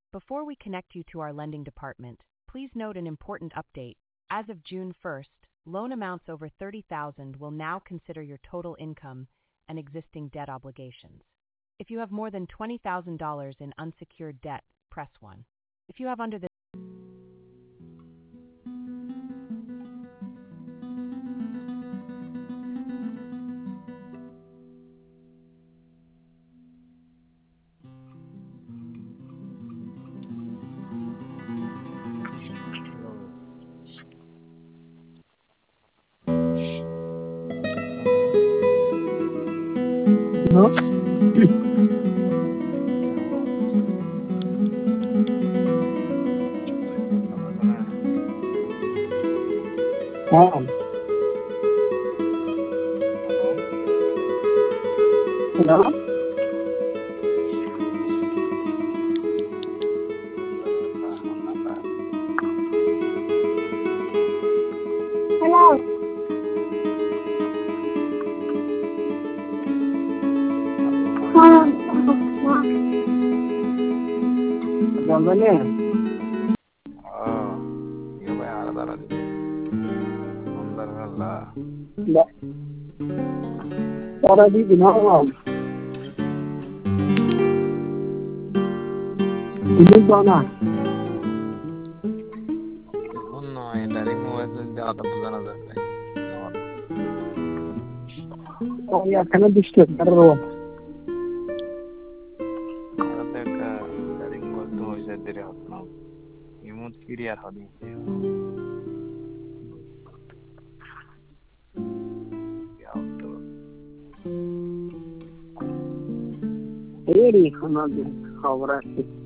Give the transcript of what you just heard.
Before we connect you to our lending department, please note an important update. As of June 1st, loan amounts over $30,000 will now consider your total income and existing debt obligations. If you have more than $20,000 in unsecured debt, press 1. If you have under the No? Hello? Hello? Gambarnya? Iya, ada di Alhamdulillah. Enggak. Cara di Binawa. Ini mana? Dari mulai ada bulan ada. Oh ya, karena disturb terus. Dari mulai tuh jadi dari apa? Imut kiri ya tadi. Ya betul. Ini kena di khawatir.